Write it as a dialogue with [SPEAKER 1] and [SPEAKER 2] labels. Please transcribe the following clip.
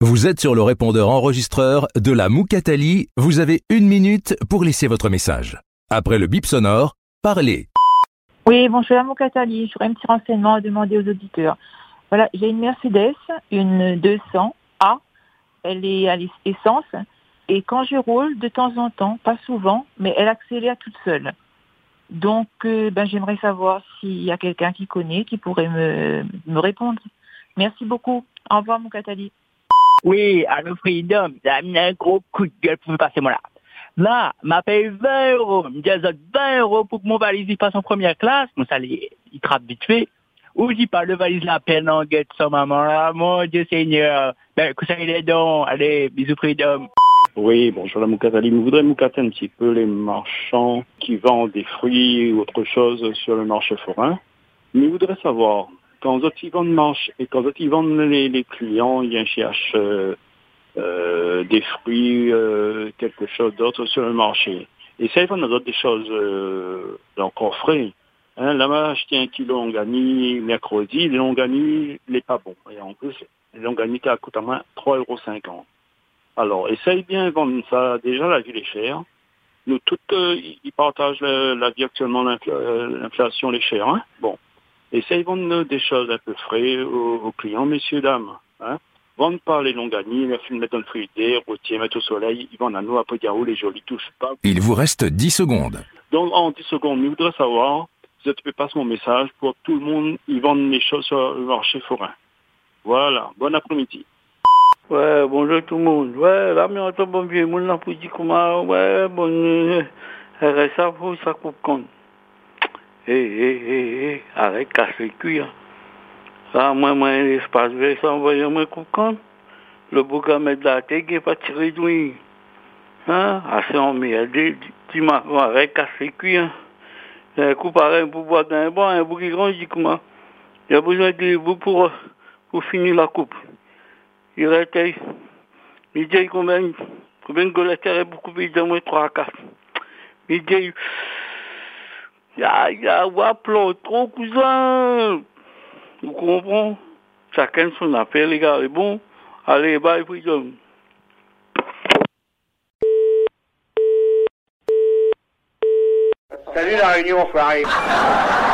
[SPEAKER 1] Vous êtes sur le répondeur enregistreur de la Moukatali. Vous avez 1 minute pour laisser votre message. Après le bip sonore, parlez.
[SPEAKER 2] Oui, bonjour à Moukatali. J'aurais un petit renseignement à demander aux auditeurs. Voilà, j'ai une Mercedes, une 200 A. Elle est à l'essence. Et quand je roule, de temps en temps, pas souvent, mais elle accélère toute seule. Donc, j'aimerais savoir s'il y a quelqu'un qui connaît, qui pourrait me répondre. Merci beaucoup. Au revoir, Moukatali.
[SPEAKER 3] Oui, allô Freedom, j'ai mis un gros coup de gueule pour me passer moi là. Là, m'a payé 20 euros, me dit 20 euros pour que mon valise y passe en première classe, mon salaire, il trappe vite fait. Ou j'y parle de valise la peine en guette sans maman là, mon Dieu Seigneur. Que ça il est donc, allez, bisous Freedom.
[SPEAKER 4] Oui, bonjour la Moukatali. Je voudrais moucater un petit peu les marchands qui vendent des fruits ou autre chose sur le marché forain. Mais je voudrais savoir, quand ils vendent marche et quand ils vendent les clients, ils cherchent des fruits, quelque chose d'autre sur le marché. Et ça, ils vendent des choses encore frais. Hein, là, j'ai acheté 1 kilo de longani mercredi, le longani n'est pas bon. Et en plus, le longani qui coûte à moins 3,50 €. Alors, essaye bien de vendre ça. Déjà, la vie est chère. Nous, toutes, ils partagent la vie actuellement, l'inflation est chère. Hein. Bon. Essaye de vendre des choses un peu frais aux clients, messieurs, dames. Hein. Vendre pas les longanies, mettre dans le frigidaire, rôtir, mettre au soleil. Ils vendent à nous, après, dire, les jolis touchent pas.
[SPEAKER 1] Il vous reste 10 secondes.
[SPEAKER 4] Donc, en 10 secondes, je voudrais savoir, si tu peux passer mon message pour que tout le monde, ils vendent les choses sur le marché forain. Voilà. Bon après-midi.
[SPEAKER 5] Ouais, bonjour tout le monde. Ouais, là, mais on entend bon vieux monde là pour dire comment, ouais, bon, ça, faut ça coupe compte. Arrête, casse le cul, hein. Là, moi, l'espace vert, ça, envoyer moi coupe compte. Le bouga met de la tête, il pas tiré de lui. Hein, assez emmerdé, dis-moi, arrête, casse le cul, hein. Un coup pareil pour boire d'un bon, un bouc qui grandit, comment. Il y a besoin de vous pour finir la coupe. Il était, il dit combien de golettes est beaucoup plus de moins 3 à 4. Il dit, il y a plein trop cousin. Vous comprenez? Chacun son affaire, les gars, est bon. Allez, bye, Freedom.
[SPEAKER 6] Salut la réunion, enfoiré.